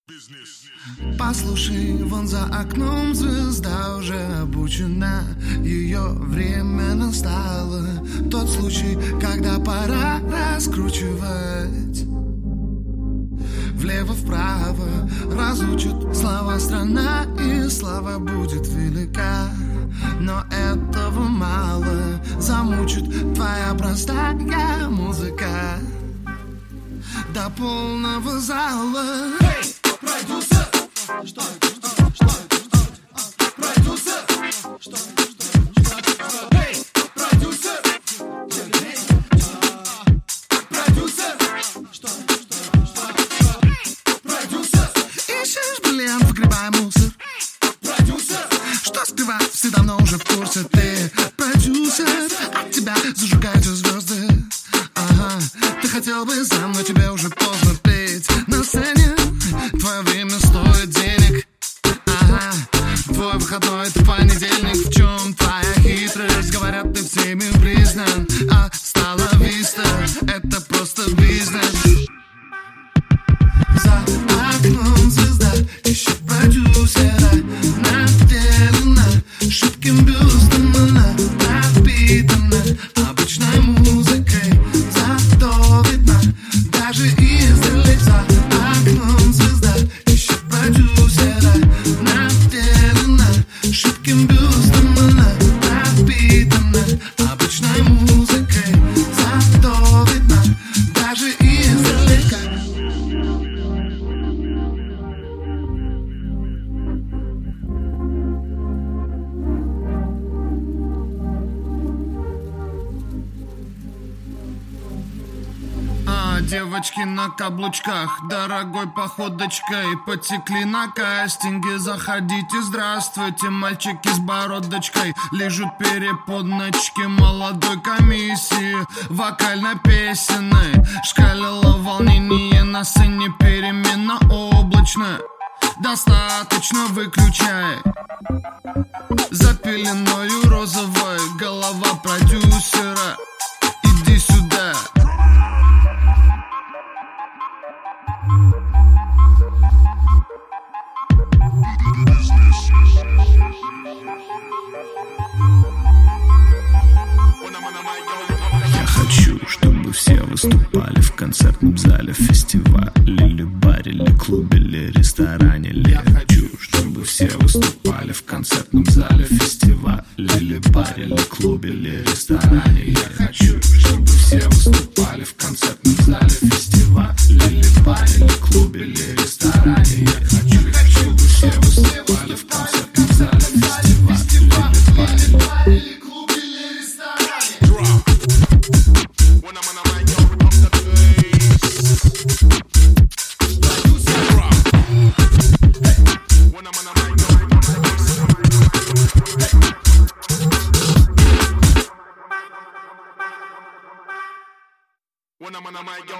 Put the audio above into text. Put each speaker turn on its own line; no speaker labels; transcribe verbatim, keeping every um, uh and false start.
Послушай, вон за окном звезда уже обучена, ее время настало. Тот случай, когда пора раскручивать влево-вправо, разучат слова страна, и слава будет велика. Но этого мало, замучит твоя простая музыка до полного зала.
Hey, продюсер! Что это? Что это? Что это? Что это? Продюсер! Что это? Что это? Что это? Hey, продюсер! Продюсер! Что это? Что это? Продюсер!
Ищешь бриллиант, выгребай мусор.
Продюсер!
Что скрывать, все давно уже в курсе. Ты продюсер, от тебя зажигаются звезды. Ага, ты хотел бы сам, но тебе уже поздно петь на сцене. Твое время стоит денег. Ага, твой выходной — это понедельник. В чем твоя хитрость? Говорят, ты всеми признан, а стала виста — это просто бизнес. За окном звезда ищет продюсера. Наделена шибким бюстом, она напитана обычной музыкой. Зато видно даже издали. За окном звезда ищет продюсера. Наделена шибким бюстом, она напитана обычной музыкой. Зато видно даже издалека. Девочки на каблучках, дорогой походочкой потекли на кастинге. Заходите, здравствуйте, мальчики с бородочкой лижут переподночки молодой комиссии вокально-песенной. Шкалило волнение на сцене, перемена облачная. Достаточно, выключай. За пеленою розовой голова продюсера. Иди сюда.
Я хочу, чтобы все выступали в концертном зале, в фестивале, или баре, или клубе, или ресторане. Я хочу, чтобы все выступали в концертном зале, в фестивале, или баре, или клубе, или ресторане. Я хочу, чтобы все выступали в концертном зале, в фестивале, или баре, или клубе, или ресторане. Я хочу, чтобы все выступали в концертном зале, в фестивале, или баре, или клубе, или ресторане.
When I'm on a mic,